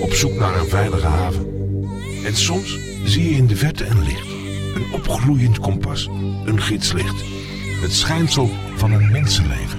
op zoek naar een veilige haven. En soms zie je in de verte een licht, een opgloeiend kompas, een gidslicht. Het schijnsel van een mensenleven.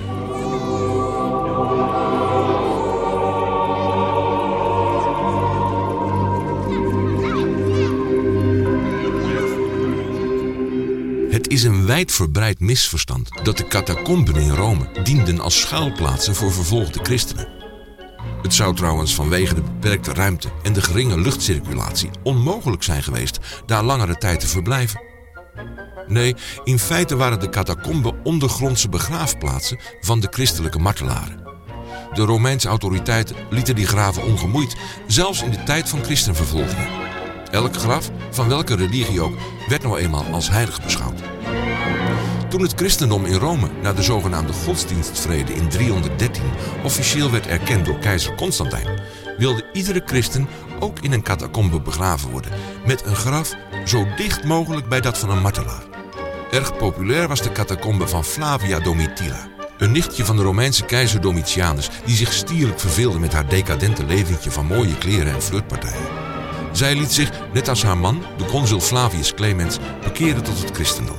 Het is een wijdverbreid misverstand dat de catacomben in Rome dienden als schuilplaatsen voor vervolgde christenen. Het zou trouwens vanwege de beperkte ruimte en de geringe luchtcirculatie onmogelijk zijn geweest daar langere tijd te verblijven. Nee, in feite waren de catacomben ondergrondse begraafplaatsen van de christelijke martelaren. De Romeinse autoriteiten lieten die graven ongemoeid, zelfs in de tijd van christenvervolgingen. Elk graf, van welke religie ook, werd nou eenmaal als heilig beschouwd. Toen het christendom in Rome na de zogenaamde godsdienstvrede in 313 officieel werd erkend door keizer Constantijn, wilde iedere christen ook in een catacombe begraven worden, met een graf zo dicht mogelijk bij dat van een martelaar. Erg populair was de catacombe van Flavia Domitilla, een nichtje van de Romeinse keizer Domitianus, die zich stierlijk verveelde met haar decadente leventje van mooie kleren en flirtpartijen. Zij liet zich, net als haar man, de consul Flavius Clemens, bekeren tot het christendom.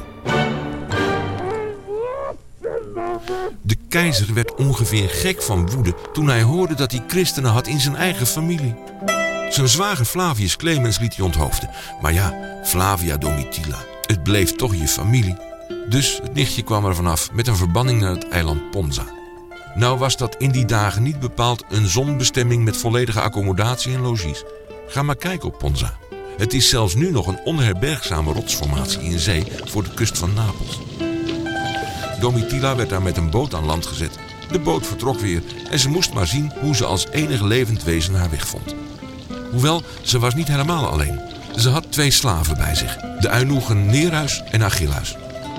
De keizer werd ongeveer gek van woede toen hij hoorde dat hij christenen had in zijn eigen familie. Zijn zwager Flavius Clemens liet hij onthoofden. Maar ja, Flavia Domitilla, het bleef toch je familie. Dus het nichtje kwam er vanaf met een verbanning naar het eiland Ponza. Nou was dat in die dagen niet bepaald een zonbestemming met volledige accommodatie en logies. Ga maar kijken op Ponza. Het is zelfs nu nog een onherbergzame rotsformatie in zee voor de kust van Napels. Domitilla werd daar met een boot aan land gezet. De boot vertrok weer en ze moest maar zien hoe ze als enig levend wezen haar weg vond. Hoewel, ze was niet helemaal alleen. Ze had 2 slaven bij zich, de eunuchen Nereus en Achillas.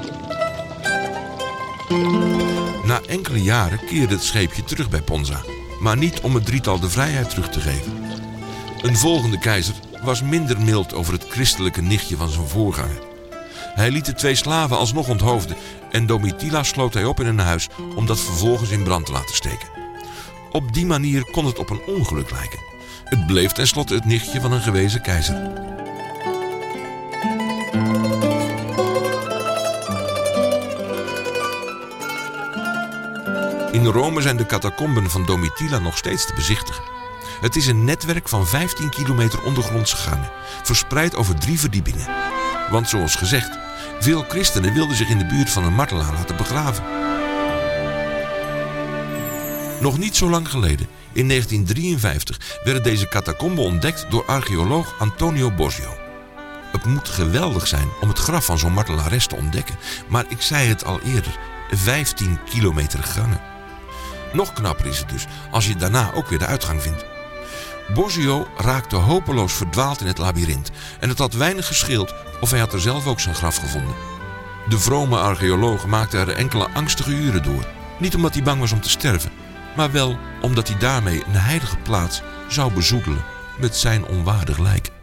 Na enkele jaren keerde het scheepje terug bij Ponza, maar niet om het drietal de vrijheid terug te geven. Een volgende keizer was minder mild over het christelijke nichtje van zijn voorganger. Hij liet de 2 slaven alsnog onthoofden en Domitilla sloot hij op in een huis om dat vervolgens in brand te laten steken. Op die manier kon het op een ongeluk lijken. Het bleef tenslotte het nichtje van een gewezen keizer. In Rome zijn de catacomben van Domitilla nog steeds te bezichtigen. Het is een netwerk van 15 kilometer ondergrondse gangen, verspreid over 3 verdiepingen. Want zoals gezegd, veel christenen wilden zich in de buurt van een martelaar laten begraven. Nog niet zo lang geleden, in 1953, werden deze catacomben ontdekt door archeoloog Antonio Bosio. Het moet geweldig zijn om het graf van zo'n martelares te ontdekken, maar ik zei het al eerder, 15 kilometer gangen. Nog knapper is het dus als je daarna ook weer de uitgang vindt. Bosio raakte hopeloos verdwaald in het labyrint en het had weinig gescheeld of hij had er zelf ook zijn graf gevonden. De vrome archeoloog maakte er enkele angstige uren door. Niet omdat hij bang was om te sterven, maar wel omdat hij daarmee een heilige plaats zou bezoedelen met zijn onwaardig lijk.